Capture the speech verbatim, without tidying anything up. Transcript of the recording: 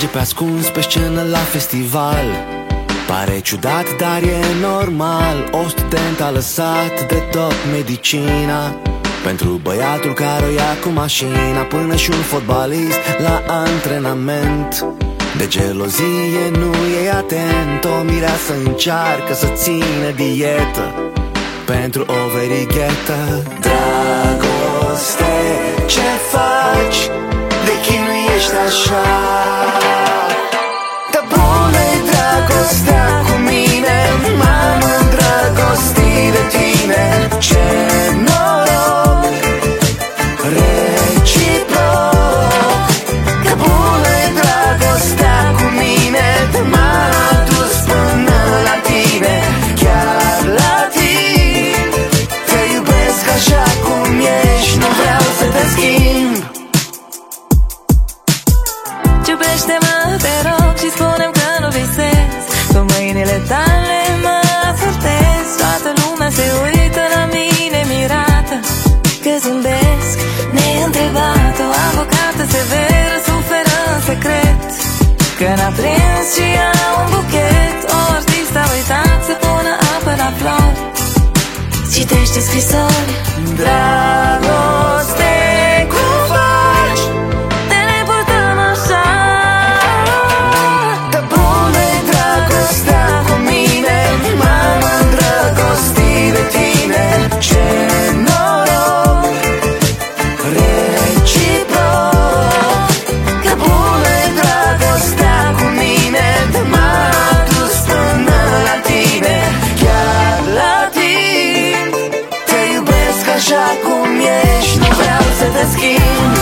merge pe ascuns pe scenă la festival. Pare ciudat, dar e normal. O studentă a lăsat de tot medicina pentru băiatul care o ia cu mașina. Până și un fotbalist la antrenament de gelozie nu e atent. O mireasă încearcă să țină dietă pentru o verighetă. Dragoste, ce faci? De chinuiești așa? Dar bună-i dragostea cu mine, m-am îndrăgostit de tine. Ce noroc reciproc, că bună-i dragostea cu mine, m-a dus până la tine, chiar la timp. Te iubesc așa cum ești, nu vreau să te schimb. Iubește-mă, te rog, și spune-mi că nu visez. Cu mâinile tale mă fortez. Toată lumea se uită la mine mirată, că zâmbesc neîntrebat. O avocată severă suferă în secret, că n-a prins și ia un buchet. O artistă a uitat să pună apă la flori, citește scrisori. Dragoste, cum faci? Te ne purtăm așa? Că bună-i dragostea cu mine, m-am îndrăgostit de tine. Ce noroc reciproc, că bună-i dragostea cu mine, m-a dus până la tine, chiar la timp. Te iubesc așa cum ești, nu vreau să te schimb.